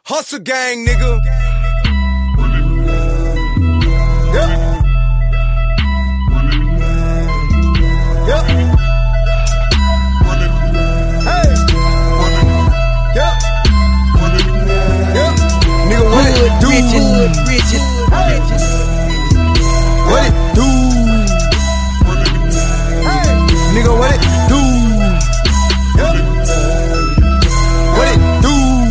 Hustle gang, nigga. Yep. Yep. Hey. Yep. Yep. Nigga, what it do? Rigid. What it do? Hey. Nigga, what it do? Yep. What it do?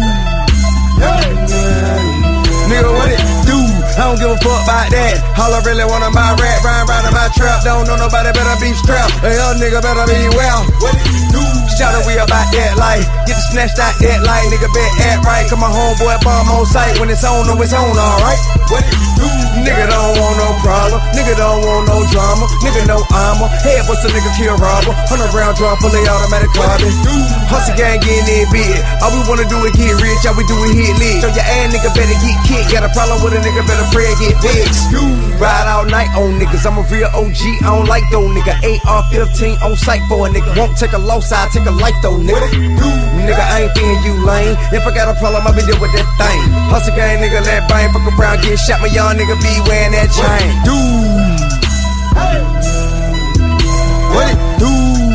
Nigga, what it do? I don't give a fuck about that. All I really want is my rap, rhyme round in my trap. Don't know nobody better be strapped. A young nigga better be well. What it do? Shout out, we about that life. Get the snatched out that light. Nigga bet act right. Cause my homeboy bomb on sight. When it's on, know it's on, alright. What it do? Nigga don't want no problem. Nigga don't want no drama. Nigga no armor. Head bust a nigga kill robber. 100 round drum, fully automatic carbon. Hustle gang getting it big. All we wanna do is get rich. All we do is hit lit. So your ass nigga better get kicked. Got a problem with a nigga, better pray and get fixed. Ride all night on niggas. I'm a real OG. I don't like those nigga. AR-15 on sight for a nigga. Won't take a loss, I take a life though, nigga. Nigga, I ain't being you lame. If I got a problem, I be deal with that thing. Hustle gang, nigga, let bang. Fuck around, get shot. My young nigga be wearing that chain. Hey. What it do?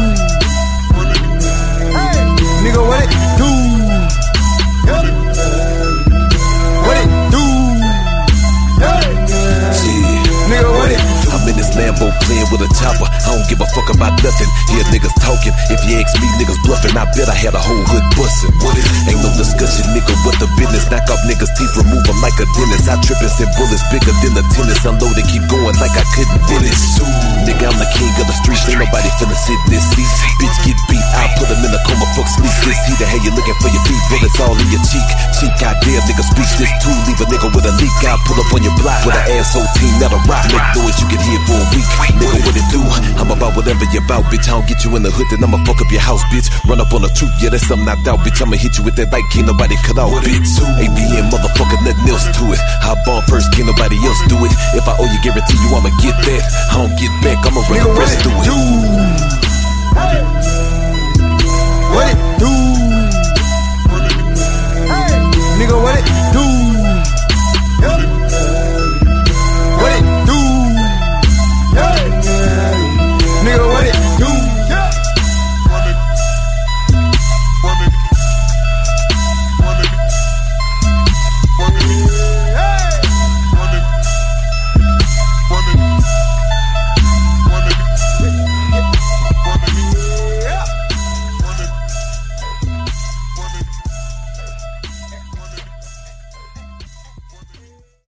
Hey. Nigga, what it do? Yep. What it do? Hey. Nigga, what it do? I'm in this Lambo playing with a chopper. I don't give a fuck about nothing. Hear niggas talking. If you ask me, niggas bluffing. I bet I had a whole hood bustin'. Ain't no discussion, nigga. What the business? Knock off niggas' teeth, remove them like a dentist. I trip and send bullets bigger than the tennis. Unload and keep going like I couldn't finish. Nigga, I'm the king of the streets. Ain't nobody finna sit in this seat. Bitch get beat. I put him in a coma. Fuck sleep. This heat. Hey, you looking for your feet. Bullets all in your cheek. Goddamn, nigga, speak this too. Leave a nigga with a leak. I'll pull up on your block with an asshole team, not a rock. Make noise you can hear for a week. Nigga, what it do? I'm about whatever you about, bitch. I don't get you in the hood, then I'ma fuck up your house, bitch. Run up on the truth, yeah, that's something knocked out, bitch. I'ma hit you with that light, can't nobody cut out, bitch. ABN, motherfucker, nothing else to it. I bomb first, can't nobody else do it. If I owe you, guarantee you I'ma get that. I don't get back, I'ma run the rest through it. Hey. What it do?